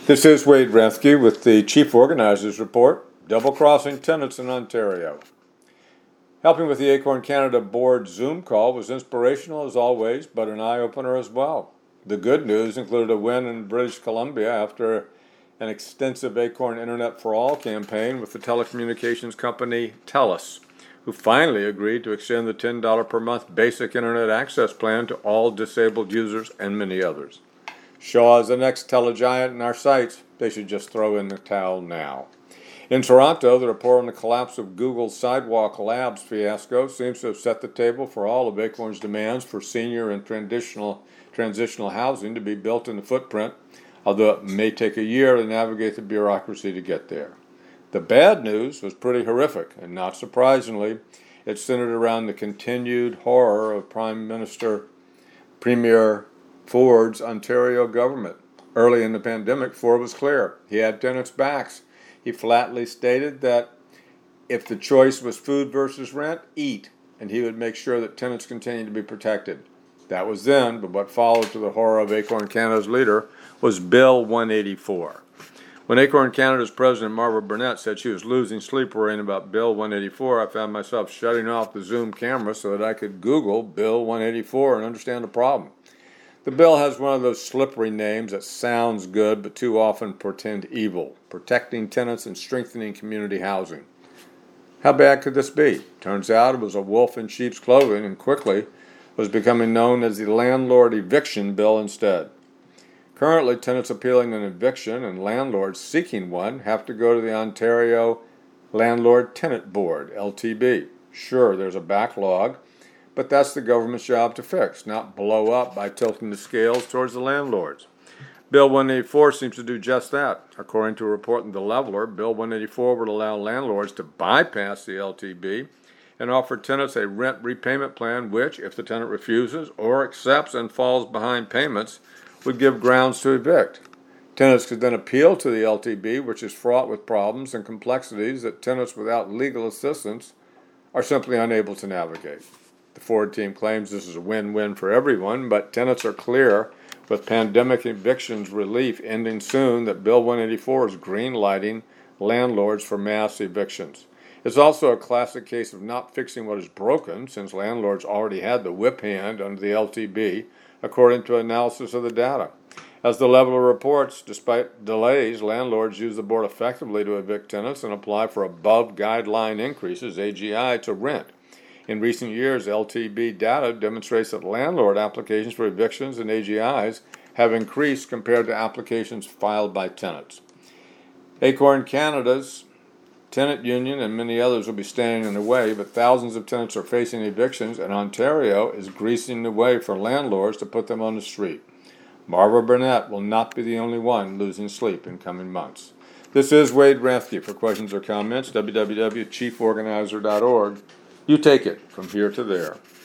This is Wade Renske with the Chief Organizers Report, double-crossing tenants in Ontario. Helping with the Acorn Canada Board Zoom call was inspirational as always, but an eye-opener as well. The good news included a win in British Columbia after an extensive Acorn Internet for All campaign with the telecommunications company TELUS, who finally agreed to extend the $10 per month basic Internet access plan to all disabled users and many others. Shaw is the next telegiant in our sights. They should just throw in the towel now. In Toronto, the report on the collapse of Google's Sidewalk Labs fiasco seems to have set the table for all of Acorn's demands for senior and transitional housing to be built in the footprint, although it may take a year to navigate the bureaucracy to get there. The bad news was pretty horrific, and not surprisingly, it centered around the continued horror of Premier Ford's Ontario government. Early in the pandemic, Ford was clear. He had tenants' backs. He flatly stated that if the choice was food versus rent, eat, and he would make sure that tenants continued to be protected. That was then, but what followed to the horror of Acorn Canada's leader was Bill 184. When Acorn Canada's president, Marva Burnett, said she was losing sleep worrying about Bill 184, I found myself shutting off the Zoom camera so that I could Google Bill 184 and understand the problem. The bill has one of those slippery names that sounds good but too often portend evil: protecting tenants and strengthening community housing. How bad could this be? Turns out it was a wolf in sheep's clothing and quickly was becoming known as the Landlord Eviction Bill instead. Currently, tenants appealing an eviction and landlords seeking one have to go to the Ontario Landlord Tenant Board, LTB. Sure, there's a backlog, but that's the government's job to fix, not blow up by tilting the scales towards the landlords. Bill 184 seems to do just that. According to a report in The Leveler, Bill 184 would allow landlords to bypass the LTB and offer tenants a rent repayment plan which, if the tenant refuses or accepts and falls behind payments, would give grounds to evict. Tenants could then appeal to the LTB, which is fraught with problems and complexities that tenants without legal assistance are simply unable to navigate. The Ford team claims this is a win-win for everyone, but tenants are clear, with pandemic evictions relief ending soon, that Bill 184 is green-lighting landlords for mass evictions. It's also a classic case of not fixing what is broken, since landlords already had the whip hand under the LTB, according to analysis of the data. As the Leveler reports, despite delays, landlords use the board effectively to evict tenants and apply for above-guideline increases, AGI, to rent. In recent years, LTB data demonstrates that landlord applications for evictions and AGIs have increased compared to applications filed by tenants. Acorn Canada's tenant union and many others will be standing in the way, but thousands of tenants are facing evictions, and Ontario is greasing the way for landlords to put them on the street. Marva Burnett will not be the only one losing sleep in coming months. This is Wade Renske. For questions or comments, www.chieforganizer.org. You take it from here to there.